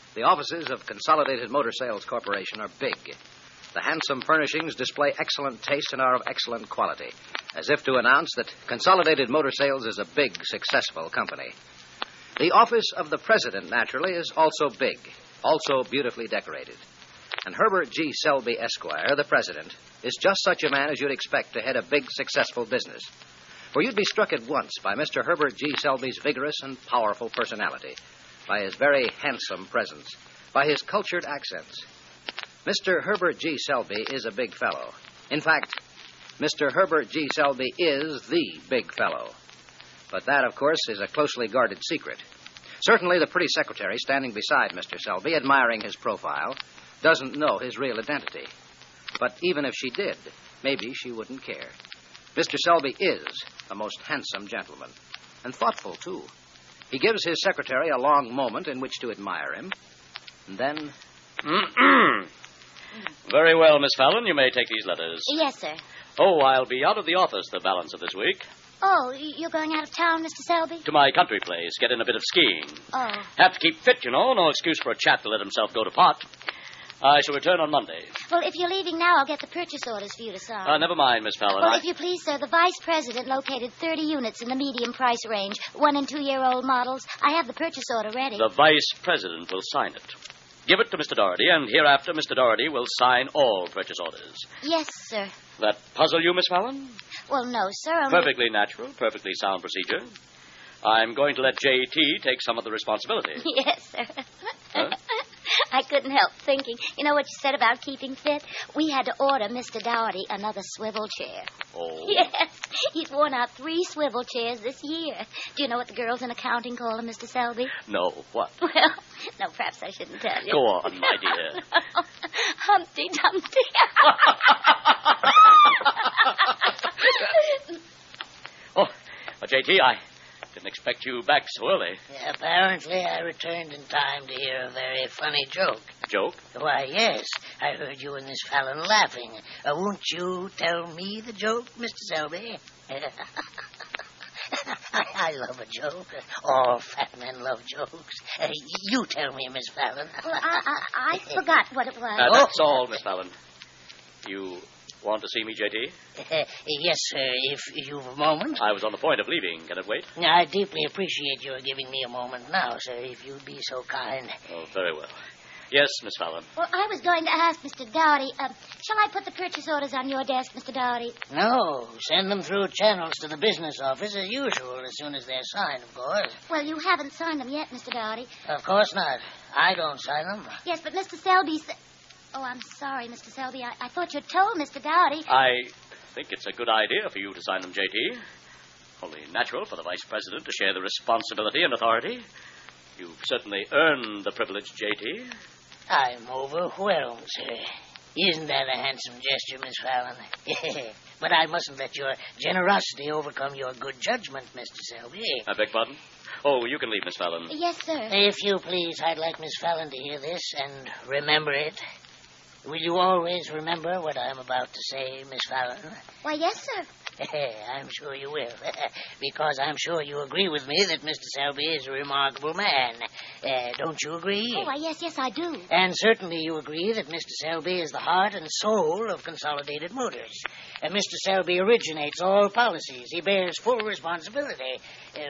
The offices of Consolidated Motor Sales Corporation are big. The handsome furnishings display excellent taste and are of excellent quality, as if to announce that Consolidated Motor Sales is a big, successful company. The office of the president, naturally, is also big, also beautifully decorated. And Herbert G. Selby, Esquire, the president, is just such a man as you'd expect to head a big, successful business. For you'd be struck at once by Mr. Herbert G. Selby's vigorous and powerful personality, by his very handsome presence, by his cultured accents. Mr. Herbert G. Selby is a big fellow. In fact, Mr. Herbert G. Selby is the big fellow. But that, of course, is a closely guarded secret. Certainly the pretty secretary standing beside Mr. Selby, admiring his profile, doesn't know his real identity. But even if she did, maybe she wouldn't care. Mr. Selby is a most handsome gentleman, and thoughtful, too. He gives his secretary a long moment in which to admire him, and then... Very well, Miss Fallon, you may take these letters. Yes, sir. Oh, I'll be out of the office the balance of this week. Oh, you're going out of town, Mr. Selby? To my country place, get in a bit of skiing. Oh. Have to keep fit, you know. No excuse for a chap to let himself go to pot. I shall return on Monday. Well, if you're leaving now, I'll get the purchase orders for you to sign. Never mind, Miss Fallon. Well, if you please, sir, the vice president located 30 units in the medium price range, 1- and 2-year-old models. I have the purchase order ready. The vice president will sign it. Give it to Mr. Doherty, and hereafter Mr. Doherty will sign all purchase orders. Yes, sir. That puzzle you, Miss Fallon? Well, no, sir. Perfectly natural, perfectly sound procedure. I'm going to let J.T. take some of the responsibility. Yes, sir. Huh? I couldn't help thinking. You know what you said about keeping fit? We had to order Mr. Doherty another swivel chair. Oh? Yes. He's worn out 3 swivel chairs this year. Do you know what the girls in accounting call him, Mr. Selby? No, what? Well, no, perhaps I shouldn't tell you. Go on, my dear. Humpty Dumpty. J.T., I didn't expect you back so early. Apparently, I returned in time to hear a very funny joke. Joke? Why, yes. I heard you and Miss Fallon laughing. Won't you tell me the joke, Mr. Selby? I love a joke. All fat men love jokes. You tell me, Miss Fallon. Well, I forgot what it was. That's all, Miss Fallon. You want to see me, J.T.? Yes, sir, if you've a moment. I was on the point of leaving. Can it wait? I deeply appreciate your giving me a moment now, sir, if you'd be so kind. Oh, very well. Yes, Miss Fallon. Well, I was going to ask Mr. Doherty, shall I put the purchase orders on your desk, Mr. Doherty? No, send them through channels to the business office as usual, as soon as they're signed, of course. Well, you haven't signed them yet, Mr. Doherty. Of course not. I don't sign them. Yes, but Mr. Selby said... Oh, I'm sorry, Mr. Selby. I thought you'd told Mr. Doherty. I think it's a good idea for you to sign them, J.T. Only natural for the vice president to share the responsibility and authority. You've certainly earned the privilege, J.T. I'm overwhelmed, sir. Isn't that a handsome gesture, Miss Fallon? But I mustn't let your generosity overcome your good judgment, Mr. Selby. I beg pardon? Oh, you can leave, Miss Fallon. Yes, sir. If you please, I'd like Miss Fallon to hear this and remember it. Will you always remember what I'm about to say, Miss Fallon? Why, yes, sir. I'm sure you will, because I'm sure you agree with me that Mr. Selby is a remarkable man. Don't you agree? Oh, why, yes, I do. And certainly you agree that Mr. Selby is the heart and soul of Consolidated Motors. Mr. Selby originates all policies. He bears full responsibility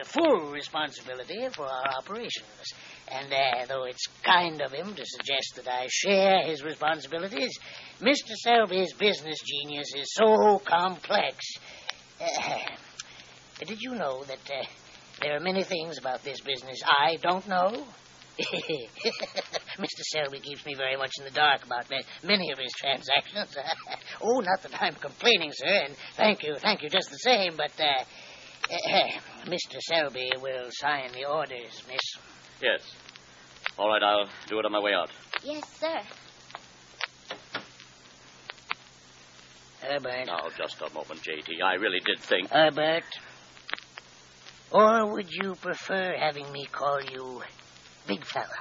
for our operations. And though it's kind of him to suggest that I share his responsibilities, Mr. Selby's business genius is so complex. Did you know that there are many things about this business I don't know? Mr. Selby keeps me very much in the dark about many of his transactions. Oh, not that I'm complaining, sir, and thank you just the same, but Mr. Selby will sign the orders, miss. Yes. All right, I'll do it on my way out. Yes, sir. Herbert. Now, just a moment, J.T. I really did think... Herbert. Or would you prefer having me call you Big Fella?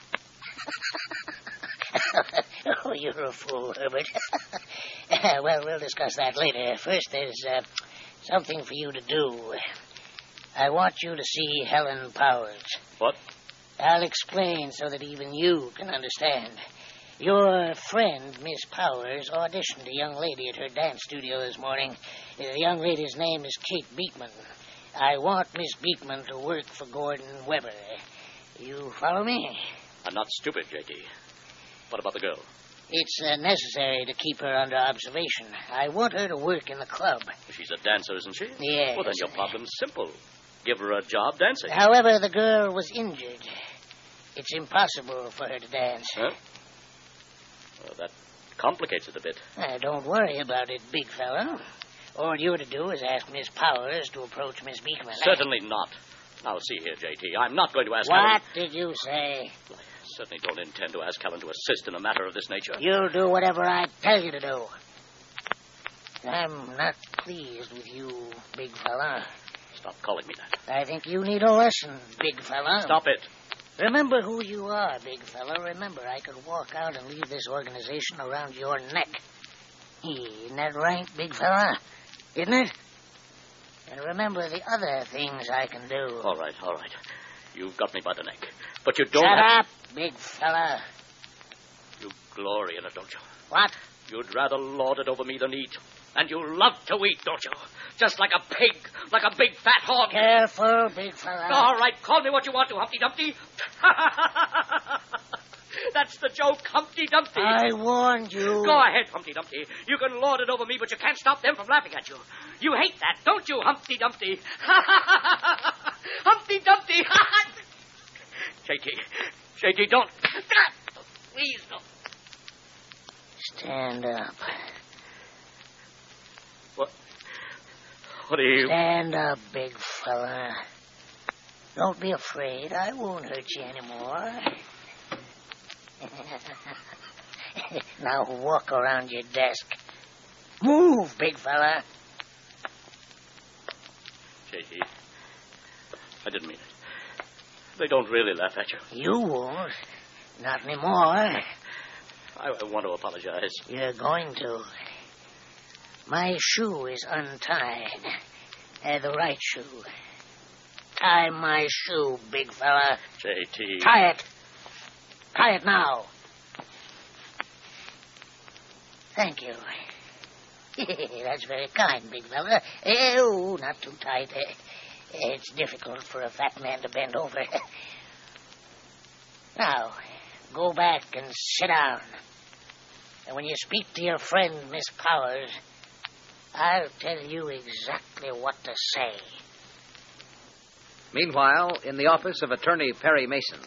Oh, you're a fool, Herbert. Well, we'll discuss that later. First, there's something for you to do. I want you to see Helen Powers. What? I'll explain so that even you can understand. Your friend, Miss Powers, auditioned a young lady at her dance studio this morning. The young lady's name is Kate Beekman. I want Miss Beekman to work for Gordon Weber. You follow me? I'm not stupid, J.T. What about the girl? It's necessary to keep her under observation. I want her to work in the club. She's a dancer, isn't she? Yes. Well, then your problem's simple. Give her a job dancing. However, the girl was injured. It's impossible for her to dance. Huh? Well, that complicates it a bit. Don't worry about it, big fella. All you're to do is ask Miss Powers to approach Miss Beekman. Certainly not. Now, see here, J.T., I'm not going to ask What Helen... did you say? I certainly don't intend to ask Helen to assist in a matter of this nature. You'll do whatever I tell you to do. I'm not pleased with you, big fella. Stop calling me that. I think you need a lesson, big fella. Stop it. Remember who you are, big fella. Remember, I could walk out and leave this organization around your neck. Isn't that right, big fella? Isn't it? And remember the other things I can do. All right. You've got me by the neck. But you don't Shut have... up, big fella. You glory in it, don't you? What? You'd rather lord it over me than eat. And you love to eat, don't you? Just like a pig, like a big fat hog. Careful, big fella. All right, call me what you want to, Humpty Dumpty. That's the joke, Humpty Dumpty. I warned you. Go ahead, Humpty Dumpty. You can lord it over me, but you can't stop them from laughing at you. You hate that, don't you, Humpty Dumpty? Humpty Dumpty. J.T., don't. Please, don't. Stand up. What are you... Stand up, big fella. Don't be afraid. I won't hurt you anymore. Now walk around your desk. Move, big fella. J.T., I didn't mean it. They don't really laugh at you. You won't. Not anymore. I want to apologize. You're going to. My shoe is untied. The right shoe. Tie my shoe, big fella. J.T. Tie it. Tie it now. Thank you. That's very kind, big fella. Oh, not too tight. It's difficult for a fat man to bend over. Now, go back and sit down. And when you speak to your friend, Miss Powers, I'll tell you exactly what to say. Meanwhile, in the office of Attorney Perry Mason.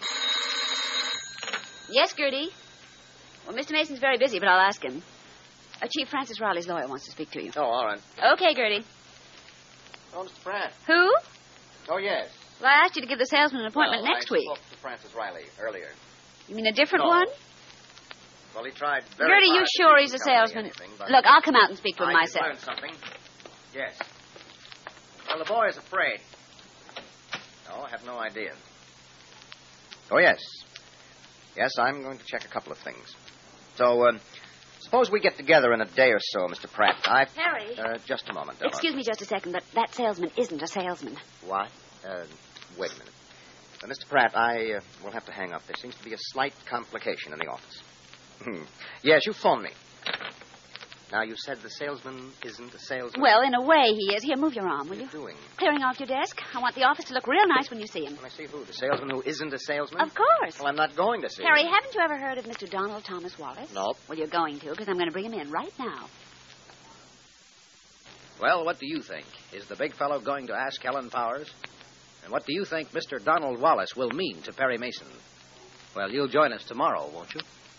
Yes, Gertie. Well, Mr. Mason's very busy, but I'll ask him. Chief Francis Riley's lawyer wants to speak to you. Oh, all right. Okay, Gertie. Oh, Mr. Pratt. Who? Oh, yes. Well, I asked you to give the salesman an appointment Well, next week. I spoke to Francis Riley earlier. You mean a different No. one? Well, he tried very Gertie, hard you to sure keep he's a from telling me salesman? anything, but Look, I'll come out and speak to him I myself. learned something. Yes. Well, the boy is afraid. No, I have no idea. Oh, yes. Yes, I'm going to check a couple of things. So, suppose we get together in a day or so, Mr. Pratt. Harry. Just a moment, Della. Excuse me just a second, but that salesman isn't a salesman. What? Wait a minute. Mr. Pratt, I will have to hang up. There seems to be a slight complication in the office. Yes, you phoned me. Now, you said the salesman isn't a salesman. Well, in a way he is. Here, move your arm, will What are you? you doing? Clearing off your desk. I want the office to look real nice when you see him. Let me see who? The salesman who isn't a salesman? Of course. Well, I'm not going to see Harry, him. haven't you ever heard of Mr. Donald Thomas Wallace? No. Well, you're going to, because I'm going to bring him in right now. Well, what do you think? Is the big fellow going to ask Helen Powers? And what do you think Mr. Donald Wallace will mean to Perry Mason? Well, you'll join us tomorrow, won't you?